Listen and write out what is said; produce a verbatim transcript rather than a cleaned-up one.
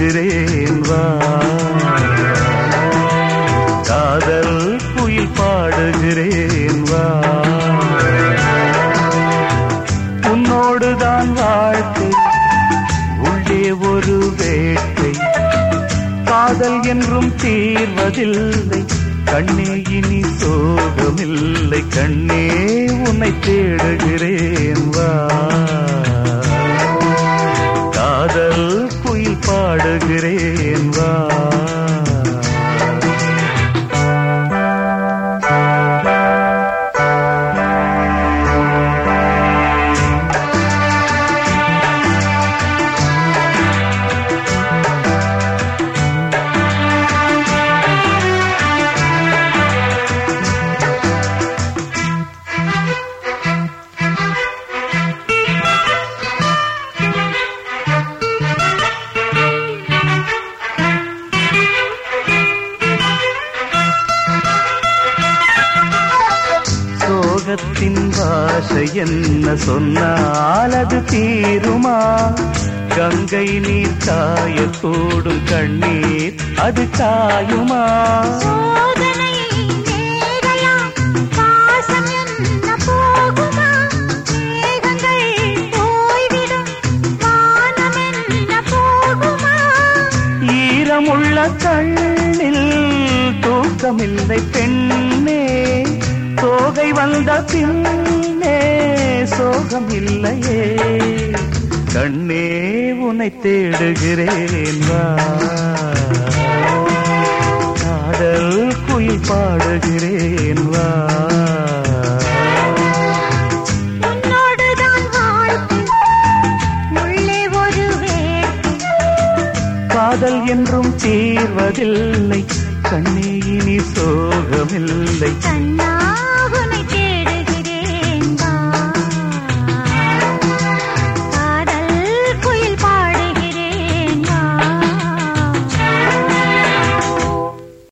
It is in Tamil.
தேடுகிறேன் வா, காதல் குயில் பாடுகிறேன் வா. உன்னோடுதான் வாழ்க்கை, உள்ளே ஒரு வேட்டை, காதல் என்றும் தீர்வதில்லை கண்ணே, இனி சோகமில்லை கண்ணே, உன்னை தேடுகிறேன் வா, காதல் குயில் பாடுகிறேன் வா. சோகத்தின் பாஷை என்ன சொன்னால் அது தீருமா, கங்கை நீர் காயக்கூடும் கண்ணீர் அது காயுமா. ஈரமுள்ள கண்ணில் தூக்கமில்லை பெண்ணே, சோகை வந்த பின்னே சோகம் இல்லையே கண்ணே, உன்னை தேடுகிறேன் வா, காதல் குயில் பாடுகிறேன் வா. உன்னோடுதான் வாழ்க்கை, உள்ளே ஒரு வேட்டை, காதல் என்றும் தீர்வதில்லை கண்ணே, இனி சோகமில்லை கண்ணா உன்னை